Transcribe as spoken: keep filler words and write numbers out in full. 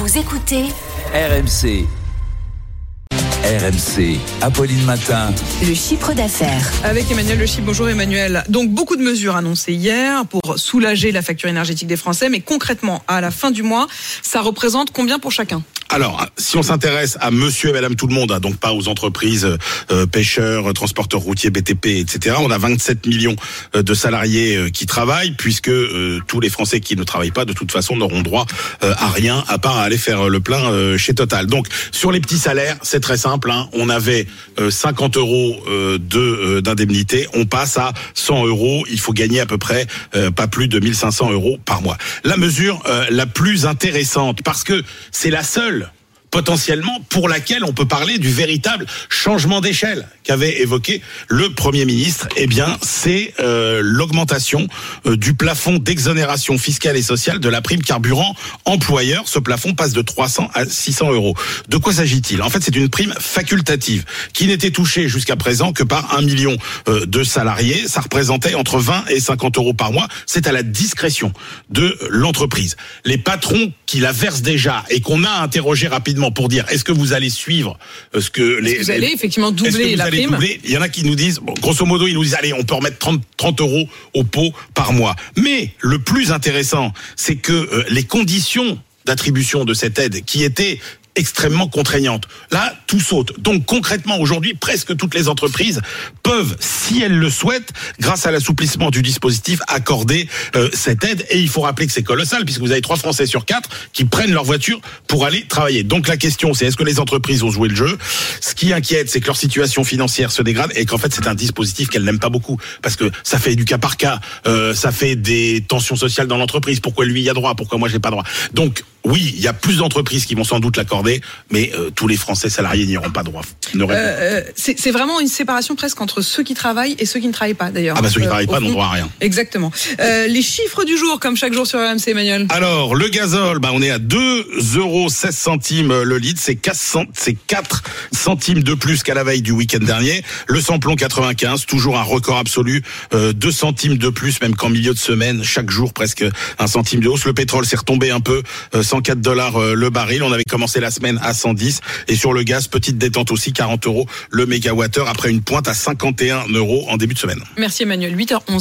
Vous écoutez R M C. R M C, Apolline Matin. Le chiffre d'affaires. Avec Emmanuel Le Chypre. Bonjour Emmanuel. Donc beaucoup de mesures annoncées hier pour soulager la facture énergétique des Français, mais concrètement, à la fin du mois, ça représente combien pour chacun ? Alors, si on s'intéresse à monsieur et madame tout le monde, hein, donc pas aux entreprises, euh, pêcheurs, transporteurs routiers, B T P, et cetera, on a vingt-sept millions de salariés euh, qui travaillent, puisque euh, tous les Français qui ne travaillent pas, de toute façon, n'auront droit euh, à rien, à part à aller faire le plein euh, chez Total. Donc, sur les petits salaires, c'est très simple, hein, on avait euh, cinquante euros euh, de euh, d'indemnité, on passe à cent euros, il faut gagner à peu près euh, pas plus de mille cinq cents euros par mois. La mesure euh, la plus intéressante, parce que c'est la seule potentiellement pour laquelle on peut parler du véritable changement d'échelle qu'avait évoqué le Premier ministre, eh bien c'est euh, l'augmentation euh, du plafond d'exonération fiscale et sociale de la prime carburant employeur. Ce plafond passe de trois cents à six cents euros. De quoi s'agit-il ? En fait, c'est une prime facultative qui n'était touchée jusqu'à présent que par un million euh, de salariés. Ça représentait entre vingt et cinquante euros par mois. C'est à la discrétion de l'entreprise. Les patrons qui la versent déjà et qu'on a interrogé rapidement pour dire est-ce que vous allez suivre ce que les... Est-ce que vous allez effectivement doubler la prime ? Doubler, il y en a qui nous disent, bon, grosso modo, ils nous disent allez, on peut remettre trente, trente euros au pot par mois. Mais le plus intéressant, c'est que euh, les conditions d'attribution de cette aide qui étaient extrêmement contraignante. Là, tout saute. Donc concrètement, aujourd'hui, presque toutes les entreprises peuvent, si elles le souhaitent, grâce à l'assouplissement du dispositif, accorder euh, cette aide. Et il faut rappeler que c'est colossal, puisque vous avez trois Français sur quatre qui prennent leur voiture pour aller travailler. Donc la question, c'est est-ce que les entreprises ont joué le jeu ? Ce qui inquiète, c'est que leur situation financière se dégrade et qu'en fait, c'est un dispositif qu'elles n'aiment pas beaucoup, parce que ça fait du cas par cas, euh, ça fait des tensions sociales dans l'entreprise. Pourquoi lui y a droit ? Pourquoi moi j'ai pas droit ? Donc oui, il y a plus d'entreprises qui vont sans doute l'accorder, mais euh, tous les Français salariés n'y auront pas droit. Euh, c'est, c'est vraiment une séparation presque entre ceux qui travaillent et ceux qui ne travaillent pas, d'ailleurs. Ah bah ceux qui ne travaillent euh, pas n'ont droit à rien. Exactement. Euh, les chiffres du jour, comme chaque jour sur R M C, Emmanuel. Alors, le gazole, bah on est à deux euros seize centimes le litre, c'est quatre centimes de plus qu'à la veille du week-end dernier. Le samplon quatre-vingt-quinze, toujours un record absolu, euh, deux centimes de plus, même qu'en milieu de semaine, chaque jour presque un centime de hausse. Le pétrole s'est retombé un peu, euh, cent quatre dollars le baril. On avait commencé la semaine à cent dix. Et sur le gaz, petite détente aussi, quarante euros le mégawattheure après une pointe à cinquante et un euros en début de semaine. Merci Emmanuel. huit heures onze.